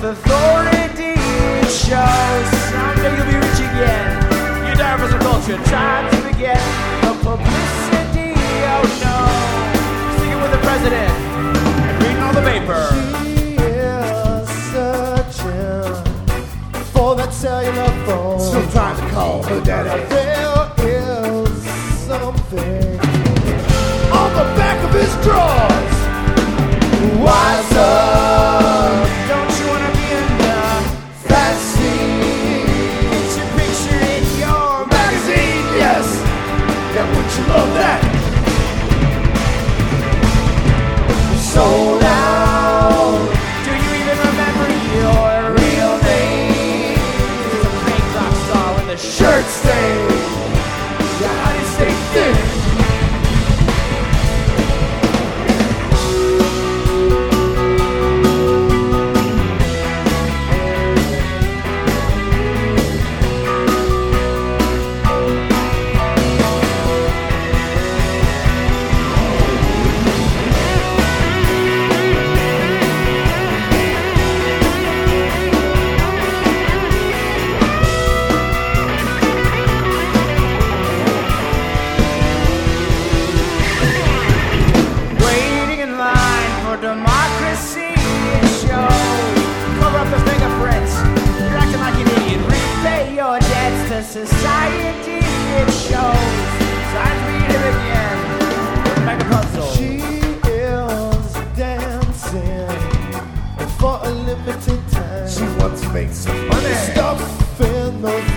authority. It shows someday you'll be rich again. You die for some culture, time to forget the publicity. Oh no, singing with the president and reading all the paper. She is searching for that cellular phone. Still trying to call her daddy. There is something on the back of his drawers. Wise up. Don't you wanna be in the Fancy get your picture in your magazine, yes. Yeah, would you love that? Sold out. Do you even remember your real name? It's a fake rock star with a Shirt stain. Yeah, how do you stay thin? waiting in line for democracy. It shows. Cover up the fingerprints. You're acting like an idiot. Repay your debts to society. It shows. Signs read it again. Back a puzzle. She is dancing for a limited time. She wants to make some money. Stuff in those